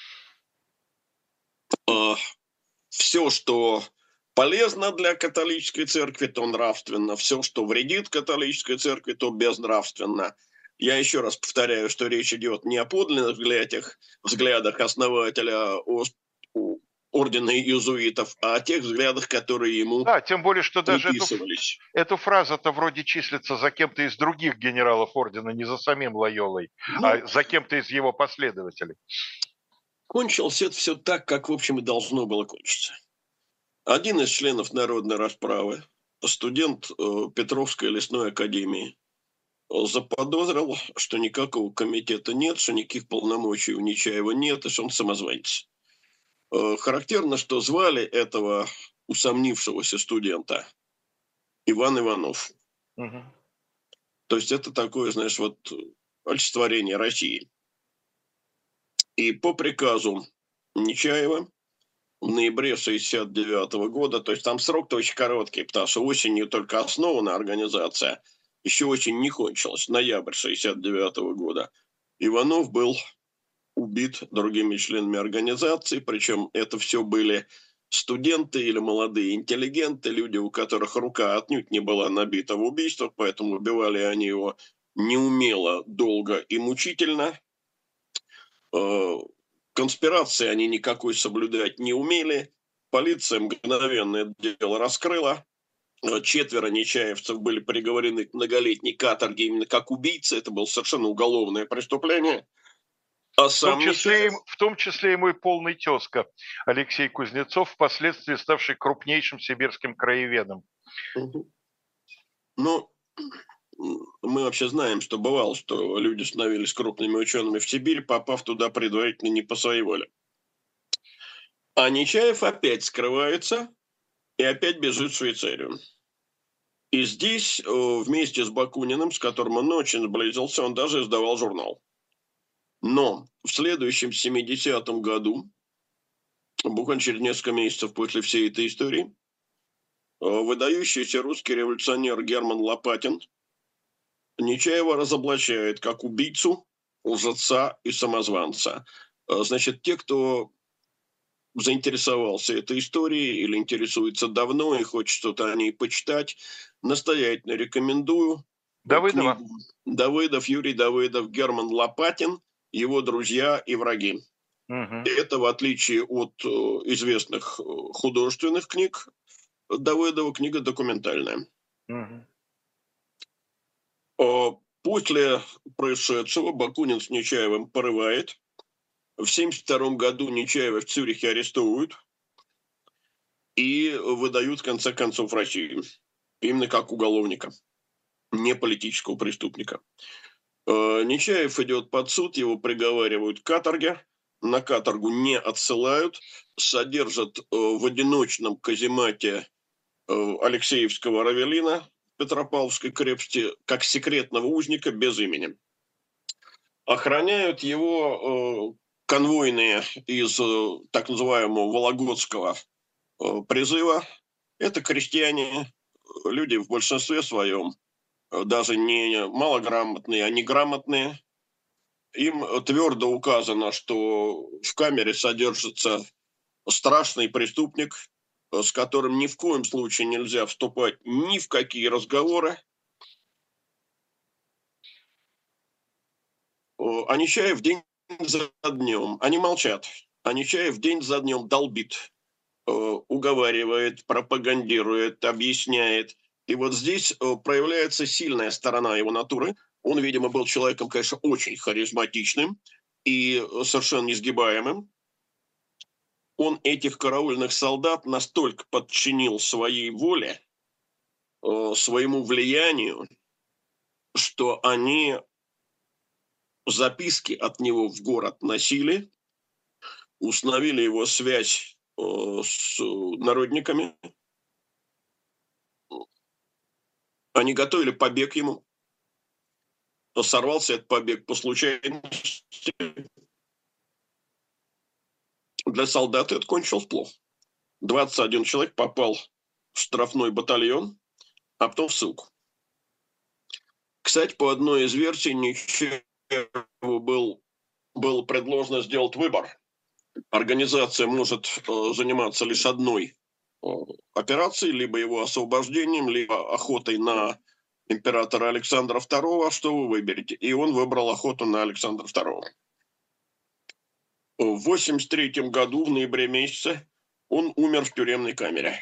Все, что полезно для католической церкви, то нравственно. Все, что вредит католической церкви, то безнравственно. Я еще раз повторяю, что речь идет не о подлинных взглядах, взглядах основателя ордена иезуитов, а о тех взглядах, которые ему Да, тем более, что даже эту, эту фразу-то вроде числится за кем-то из других генералов ордена, не за самим Лойолой, ну, а за кем-то из его последователей. Кончилось это все так, как, в общем, и должно было кончиться. Один из членов народной расправы, студент Петровской лесной академии, заподозрил, что никакого комитета нет, что никаких полномочий у Нечаева нет, и что он самозванец. Характерно, что звали этого усомнившегося студента Иван Иванов. Угу. То есть это такое, знаешь, вот олицетворение России. И по приказу Нечаева в ноябре шестьдесят девятого года, то есть там срок-то очень короткий, потому что осенью только основана организация, еще очень не кончилась, ноябрь шестьдесят девятого года, Иванов был убит другими членами организации, причем это все были студенты или молодые интеллигенты, люди, у которых рука отнюдь не была набита в убийствах, поэтому убивали они его неумело, долго и мучительно. Конспирации они никакой соблюдать не умели. Полиция мгновенно это дело раскрыла. Четверо нечаевцев были приговорены к многолетней каторге именно как убийцы. Это было совершенно уголовное преступление. А В том, сам числе, Нечаев... и- в том числе и мой полный тезка Алексей Кузнецов, впоследствии ставший крупнейшим сибирским краеведом. Мгм. Ну, мы вообще знаем, что бывало, что люди становились крупными учеными в Сибирь, попав туда предварительно не по своей воле. А Нечаев опять скрывается и опять бежит в Швейцарию. И здесь э, вместе с Бакуниным, с которым он очень сблизился, он даже издавал журнал. Но в следующем семидесятом году, буквально через несколько месяцев после всей этой истории, э, выдающийся русский революционер Герман Лопатин Нечаева разоблачает как убийцу, лжеца и самозванца. Э, Значит, те, кто заинтересовался этой историей или интересуется давно и хочет что-то о ней почитать, настоятельно рекомендую Давыдова. книгу Давыдов, Юрий Давыдов, Герман Лопатин, его друзья и враги. Мгм. Это, в отличие от э, известных э, художественных книг Давыдова, книга документальная. Мгм. Э, После происшедшего Бакунин с Нечаевым порывает. В семьдесят втором году Нечаева в Цюрихе арестовывают и выдают, в конце концов, в Россию. Именно как уголовника, не политического преступника. Э, Нечаев идет под суд, его приговаривают к каторге. На каторгу не отсылают, содержат э, в одиночном каземате э, Алексеевского Равелина в Петропавловской крепости как секретного узника без имени. Охраняют его э, конвойные из э, так называемого Вологодского э, призыва. Это крестьяне, люди в большинстве своем, э, даже не малограмотные, а неграмотные. Им твердо указано, что в камере содержится страшный преступник, э, с которым ни в коем случае нельзя вступать ни в какие разговоры. Э, А Нечаев день за днем, они молчат, а Нечаев день за днем долбит, э, уговаривает, пропагандирует, объясняет. И вот здесь э, проявляется сильная сторона его натуры. Он, видимо, был человеком, конечно, очень харизматичным и э, совершенно несгибаемым. Он этих караульных солдат настолько подчинил своей воле, э, своему влиянию, что они записки от него в город носили, установили его связь э, с народниками. Они готовили побег ему. Сорвался этот побег по случайности. Для солдат это кончилось плохо. двадцать один человек попал в штрафной батальон, а потом в ссылку. Кстати, по одной из версий, Нечаеву был, было предложено сделать выбор. Организация может э, заниматься лишь одной э, операцией, либо его освобождением, либо охотой на императора Александра второго. Что вы выберете? И он выбрал охоту на Александра второго. В восемьдесят третьем году, в ноябре месяце, он умер в тюремной камере.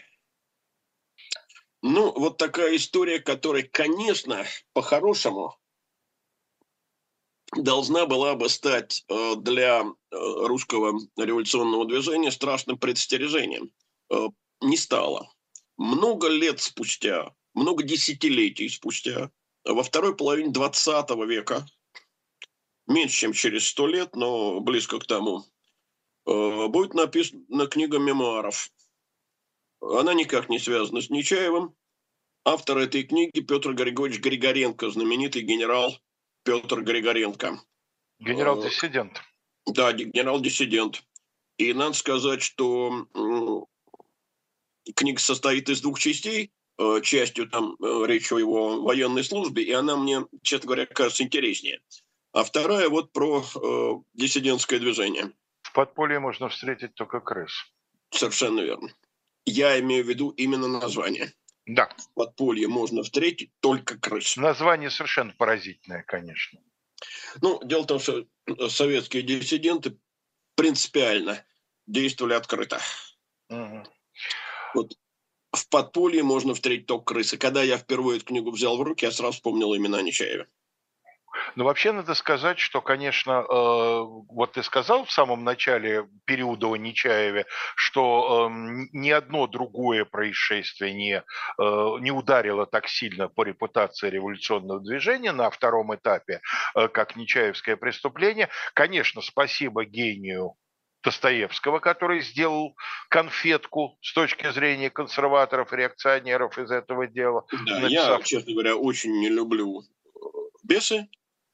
Ну, вот такая история, которая, конечно, по-хорошему должна была бы стать э, для э, русского революционного движения страшным предостережением. Э, не стало. Много лет спустя, много десятилетий спустя, во второй половине двадцатого века, меньше чем через сто лет, но близко к тому, э, будет написана книга мемуаров. Она никак не связана с Нечаевым. Автор этой книги Петр Григорьевич Григоренко, знаменитый генерал Петр Григоренко. Генерал-диссидент. Да, генерал-диссидент. И надо сказать, что э, книга состоит из двух частей. Э, частью там э, речь о его военной службе, и она мне, честно говоря, кажется интереснее. а вторая вот про э, диссидентское движение. В подполье можно встретить только крыс. Совершенно верно. Я имею в виду именно название. Да. В подполье можно встретить только крыс. Название совершенно поразительное, конечно. Ну, дело в том, что советские диссиденты принципиально действовали открыто. Угу. Вот в подполье можно встретить только крысы. Когда я впервые эту книгу взял в руки, я сразу вспомнил имена Нечаева. Ну, вообще надо сказать, что, конечно, э, вот ты сказал в самом начале периода о Нечаеве, что э, ни одно другое происшествие не, э, не ударило так сильно по репутации революционного движения на втором этапе, э, как Нечаевское преступление. Конечно, спасибо гению Достоевского, который сделал конфетку с точки зрения консерваторов, реакционеров из этого дела. Да, написав... я, честно говоря, очень не люблю «Бесы».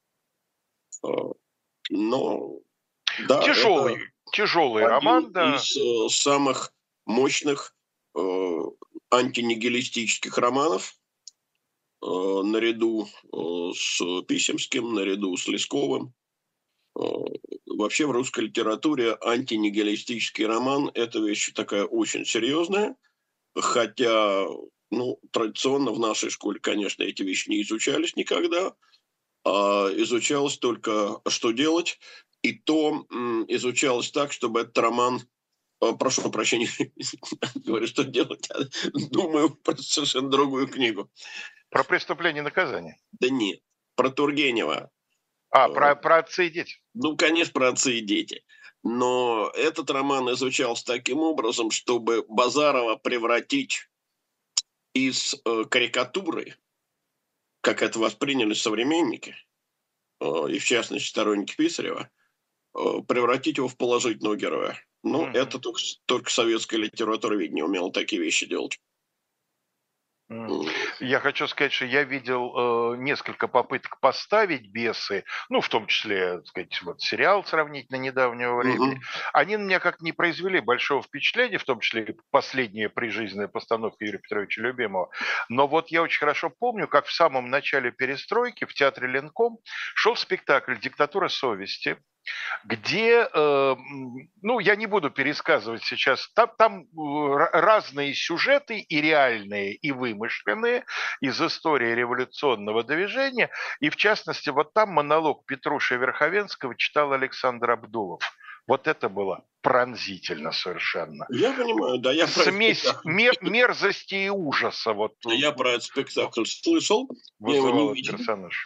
Но да, тяжелый, это тяжелый один роман, да. из э, самых мощных э, антинигилистических романов, э, наряду э, с Писемским, наряду с Лесковым. Э, вообще в русской литературе антинигилистический роман – это вещь такая очень серьезная, хотя ну, традиционно в нашей школе, конечно, эти вещи не изучались никогда, а изучалось только «Что делать?», и то м, изучалось так, чтобы этот роман, э, прошу прощения, говорю, что делать, а думаю про совершенно другую книгу. Про преступление и наказание. Да нет, про Тургенева. А, Э, про, про отца и дети. Ну, конечно, про отцы и дети. Но этот роман изучался таким образом, чтобы Базарова превратить из э, карикатуры, как это восприняли современники, и в частности сторонники Писарева, превратить его в положительного героя. Ну, mm-hmm. это только, только советская литература ведь не умела такие вещи делать. Mm. Я хочу сказать, что я видел э, несколько попыток поставить «Бесы», ну, в том числе, так сказать, вот сериал сравнительно недавнего времени. Mm-hmm. Они на меня как не произвели большого впечатления, в том числе и последняя прижизненная постановка Юрия Петровича Любимого. Но вот я очень хорошо помню, как в самом начале перестройки в театре Ленком шел спектакль «Диктатура совести», где, э, ну, я не буду пересказывать сейчас, там, там разные сюжеты, и реальные, и вымышленные, из истории революционного движения, и в частности, вот там монолог Петруши Верховенского читал Александр Абдулов. Вот это было пронзительно совершенно. Я понимаю, да, я про Смесь мер, мерзости и ужаса. Вот, я про этот спектакль слышал, я его не видел. Персонаж.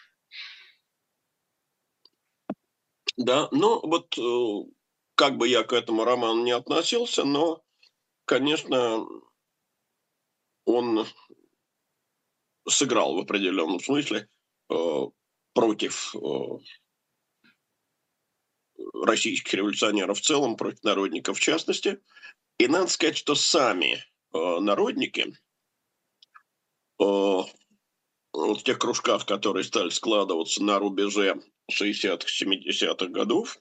Да, ну вот как бы я к этому роману не относился, но, конечно, он сыграл в определенном смысле э, против э, российских революционеров в целом, против народников в частности. И надо сказать, что сами э, народники э, в тех кружках, которые стали складываться на рубеже шестидесятых, семидесятых годов,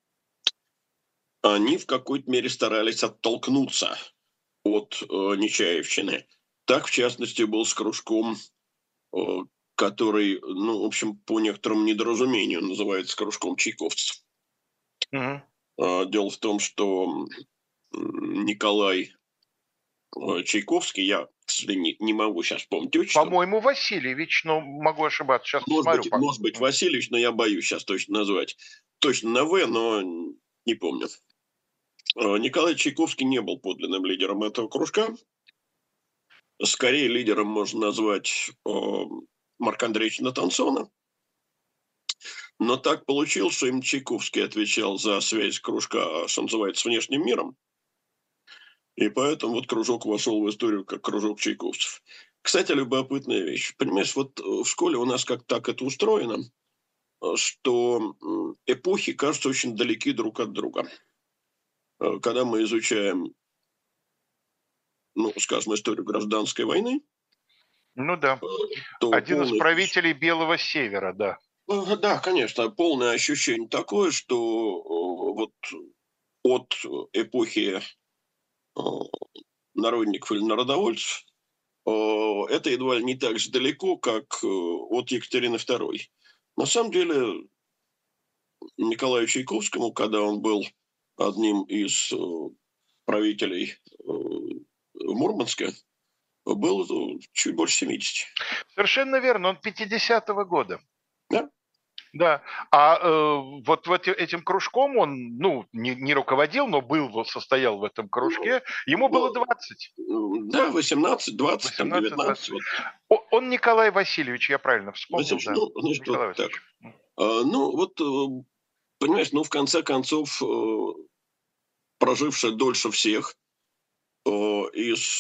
они в какой-то мере старались оттолкнуться от э, Нечаевщины. Так, в частности, был с кружком, э, который, ну, в общем, по некоторому недоразумению называется кружком чайковцев. Mm-hmm. Э, дело в том, что Николай э, Чайковский, я, к сожалению, не, не могу сейчас вспомнить отчество. По-моему, Васильевич, но могу ошибаться. Сейчас может посмотрю. Быть, может быть, Васильевич, но я боюсь сейчас точно назвать. Точно на «В», но не помню. Николай Чайковский не был подлинным лидером этого кружка. Скорее лидером можно назвать э, Марка Андреевича Натансона. Но так получилось, что именно Чайковский отвечал за связь кружка, что называется, с внешним миром. И поэтому вот кружок вошел в историю как кружок чайковцев. Кстати, любопытная вещь. Понимаешь, вот в школе у нас как так это устроено, что эпохи кажутся очень далеки друг от друга. Когда мы изучаем, ну, скажем, историю гражданской войны. Ну да. Один полный... из правителей Белого Севера, да. Да, конечно. Полное ощущение такое, что вот от эпохи народников или народовольцев это едва ли не так же далеко, как от Екатерины второй. На самом деле Николаю Чайковскому, когда он был одним из правителей Мурманска, было чуть больше семидесяти. Совершенно верно, он пятидесятого года. Да? Да, а э, вот в эти, этим кружком он, ну, не, не руководил, но был, состоял в этом кружке, ему ну, было двадцать. Да, восемнадцать, двадцать, там, девятнадцать. Вот. Он Николай Васильевич, я правильно вспомнил. Восемь, да. Ну, значит, Николай вот так. Васильевич. А, ну, вот, понимаешь, ну, в конце концов, проживший дольше всех из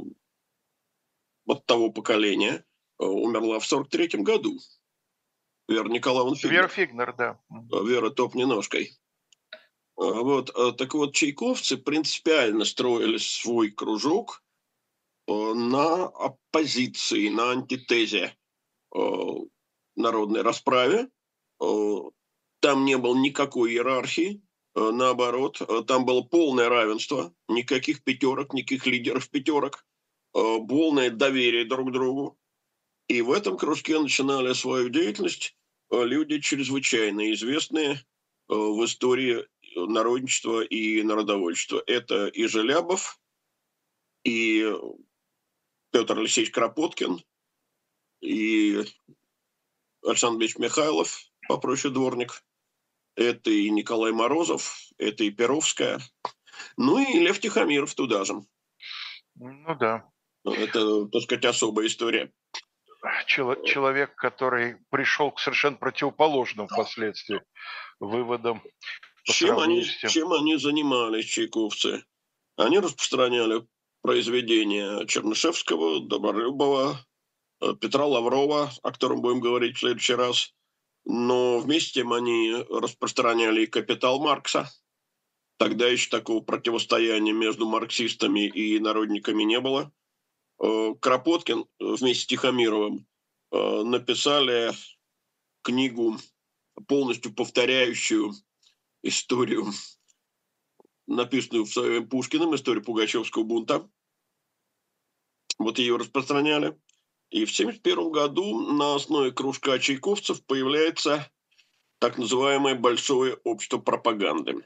вот того поколения, умерла в сорок третьем году. Вера Николаевна Фигнер. Вера Фигнер, да. Вера топни-ножкой. Вот. Так вот, чайковцы принципиально строили свой кружок на оппозиции, на антитезе народной расправе. Там не было никакой иерархии, наоборот, там было полное равенство, никаких пятерок, никаких лидеров пятерок, полное доверие друг к другу. И в этом кружке начинали свою деятельность люди чрезвычайно известные в истории народничества и народовольчества. Это и Желябов, и Петр Алексеевич Кропоткин, и Александр Ильич Михайлов, попроще Дворник, это и Николай Морозов, это и Перовская, ну и Лев Тихомиров туда же. Ну да. Это, так сказать, особая история. Человек, который пришел к совершенно противоположным впоследствии выводам. Чем они, чем они занимались, чайковцы? Они распространяли произведения Чернышевского, Добролюбова, Петра Лаврова, о котором будем говорить в следующий раз. Но вместе с тем они распространяли и «Капитал» Маркса. Тогда еще такого противостояния между марксистами и народниками не было. Кропоткин вместе с Тихомировым написали книгу, полностью повторяющую историю, написанную в свое время Пушкиным, историю Пугачевского бунта. Вот ее распространяли. И в тысяча девятьсот семьдесят первом году на основе кружка чайковцев появляется так называемое Большое общество пропаганды.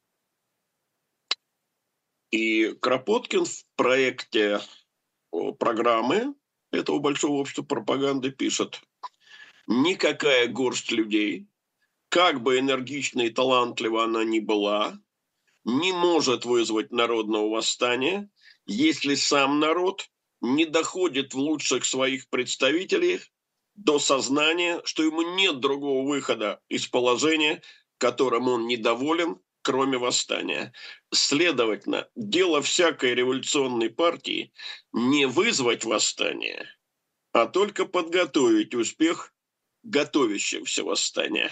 И Кропоткин в проекте программы этого Большого общества пропаганды пишет: никакая горсть людей, как бы энергично и талантлива она ни была, не может вызвать народного восстания, если сам народ не доходит в лучших своих представителей до сознания, что ему нет другого выхода из положения, которым он недоволен, кроме восстания. Следовательно, дело всякой революционной партии не вызвать восстание, а только подготовить успех готовящегося восстания.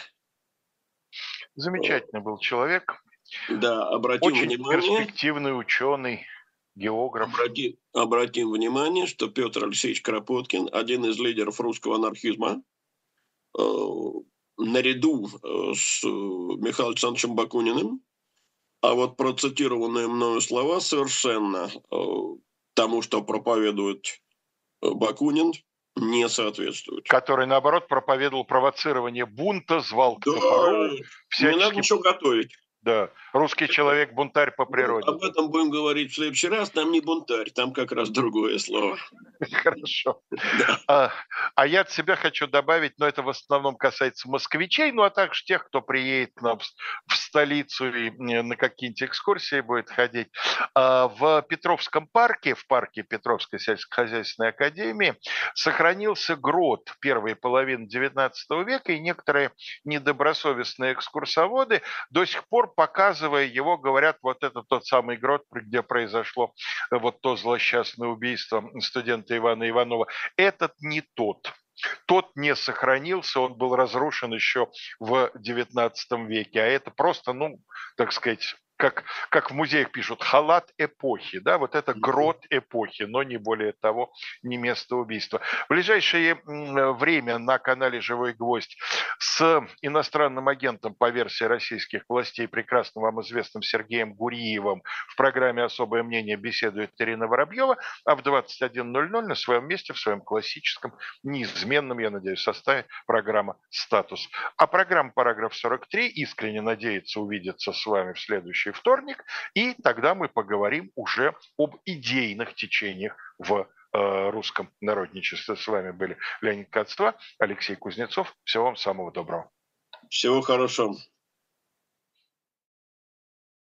Замечательный был человек. Да, обратим Очень внимание, перспективный ученый, географ. Обратим, обратим внимание, что Петр Алексеевич Кропоткин, один из лидеров русского анархизма, э, наряду с Михаилом Александровичем Бакуниным, а вот процитированные мною слова совершенно э, тому, что проповедует Бакунин, не соответствуют. Который, наоборот, проповедовал провоцирование бунта, звал к да, топору. Всячески... Не надо ничего готовить. Да, русский человек бунтарь по природе. Об этом будем говорить в следующий раз. Там не бунтарь, там как раз другое слово. Хорошо. Да. А, а я от себя хочу добавить, но это в основном касается москвичей, ну а также тех, кто приедет к нам в столицу и на какие-нибудь экскурсии будет ходить. А, в Петровском парке, в парке Петровской сельскохозяйственной академии, сохранился грот первой половины девятнадцатого века, и некоторые недобросовестные экскурсоводы до сих пор, показывая его, говорят, вот это тот самый грот, где произошло вот то злосчастное убийство студента Ивана Иванова. Этот не тот. Тот не сохранился, он был разрушен еще в девятнадцатом веке. А это просто, ну, так сказать, как, как в музеях пишут, халат эпохи, да, вот это грот эпохи, но не более того, не место убийства. В ближайшее время на канале «Живой гвоздь» с иностранным агентом по версии российских властей, прекрасно вам известным Сергеем Гуриевым, в программе «Особое мнение» беседует Ирина Воробьева, а в двадцать один ноль ноль на своем месте, в своем классическом, неизменном, я надеюсь, составе программа «Статус». А программа «Параграф сорок три» искренне надеется увидеться с вами в следующий вторник, и тогда мы поговорим уже об идейных течениях в э, русском народничестве. С вами были Леонид Кацтва, Алексей Кузнецов. Всего вам самого доброго. Всего хорошего.